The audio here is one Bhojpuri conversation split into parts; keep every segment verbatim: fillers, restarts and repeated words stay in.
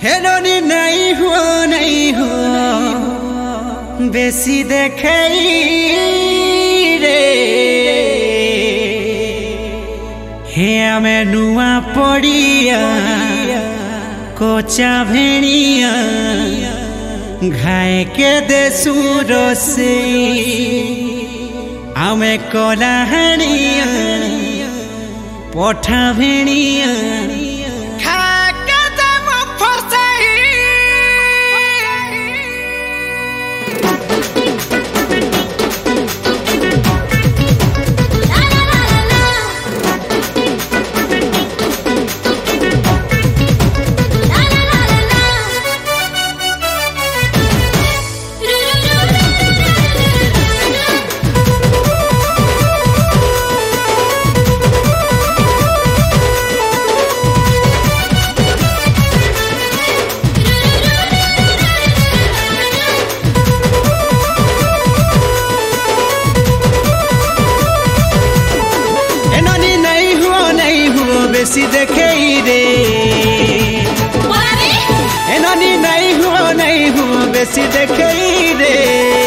हेलोनी नहीं हो नहीं हो बेसी देखे रे हे आमे नुआ पड़िया कोचा भेड़िया घाय के देसु रोसे आमे कोलाहड़िया पोठा भेड़िया बेसी देखे रे एनानी नहीं हुआ नहीं हुआ बेसी देखे रे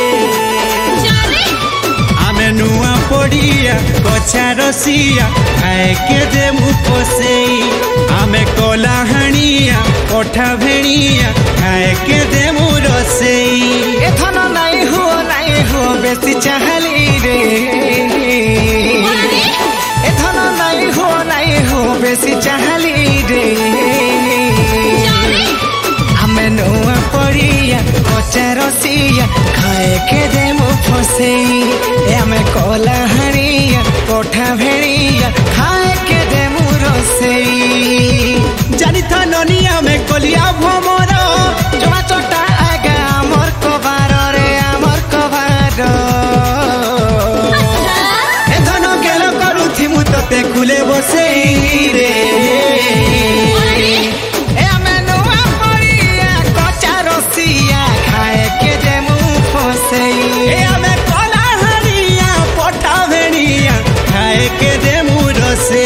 आमे नुआ पड़िया कोचा रसिया खाए के दे मुपोसे आमे कोलाहणिया कोठा भेड़िया खाए के दे मुरोसे एथन नहीं हुआ नहीं हुआ बेसी चाहली रे एथन नहीं हो नहीं हो बेसी चाहली रे आमे नुआ पड़िया कोचा रसिया खाए के दे मु फसे आमे कोलाहड़िया कोठा भेड़िया खाए के दे मु रोसे जानी था ननिया में कोलिया भमर चोरा चोटा आगा आमर कबार रे आमर कबार ते खुले बसे रे ए आमे नुआ पड़िया कोचा रसिया खाए के दे मु फसे ए आमे कोलाहड़िया पोठा भेड़िया खाए के दे मु रोसे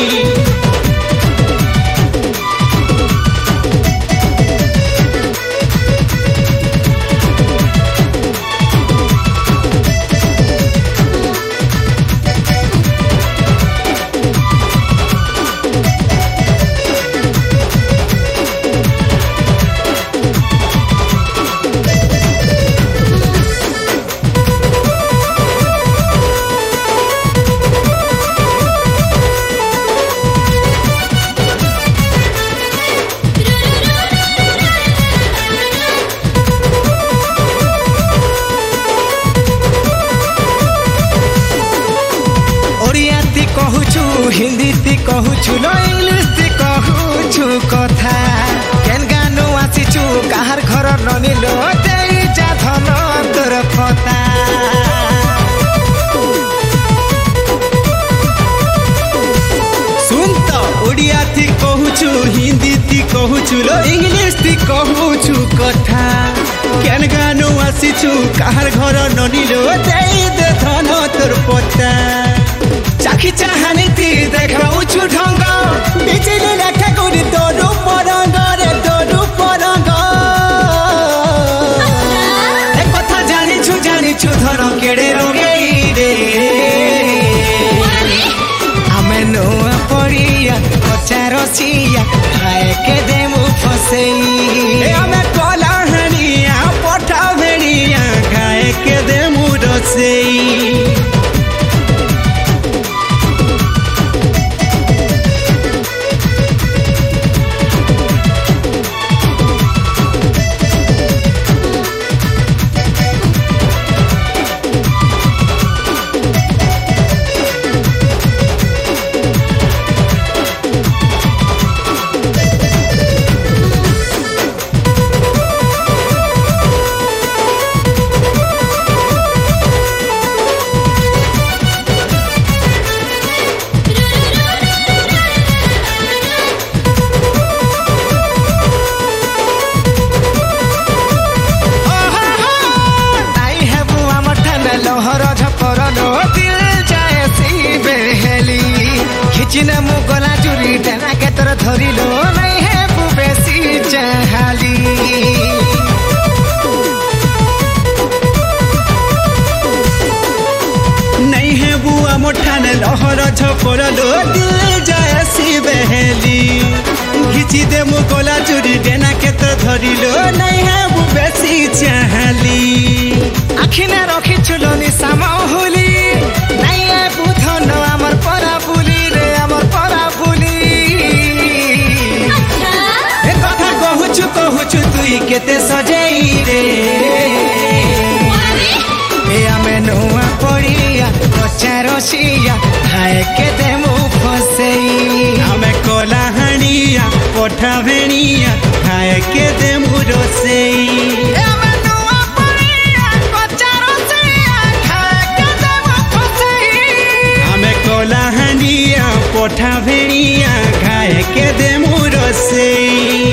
हिंदी ती कहूछु लो इंग्लिश ती कहूछु कथा केन गानो आसीछु काहार घर ननिलो देई जा धन तोर पता सुन तो ओडिया ती कहूछु हिंदी ती कहूछु लो इंग्लिश ती कहूछु कथा केन गानो आसीछु काहार घर ननिलो देई दे धन तोर पता चाखी चाहानी ती देखाउछु ढंग बिजली लेखा गुरी तोरू परंग रे तोरू परंग ए कथा जानिछु जानिछु धर केड़े रोगेई रे आमे नुआ पड़िया कोचा रसिया खाए के दे मु फसेई ए आमे कोलाहड़िया पोठा भेड़िया खाए के दे मु रोसेई चिना मुगला चुरी टेना के तर धरिलो नहीं है बेसी चाहा चाली नहीं है बुआ मोठान लहर झपर लो दिल जयसी बहेली घिची दे मुकोला चूरी डेना के तो धरी लो नहीं है वो बेसी चाहली आखिने रखी चुलोनी सामहुली नहीं है बुधन आमर परा बुली रे आमर परा बुली ए कथा कहूचु कहूचु तुई केते सजेई रे ए आमे नुआ पड़िया कच्चा रसिया खाए के दे मु फसेई आमे कोला हणिया पोठा भेणिया खाए के दे मु रोसेई ए आमे नुआ पड़िया कच्चा रसिया खाए के दे मु फसेई आमे कोला हणिया पोठा भेणिया खाए के दे मु रोसेई।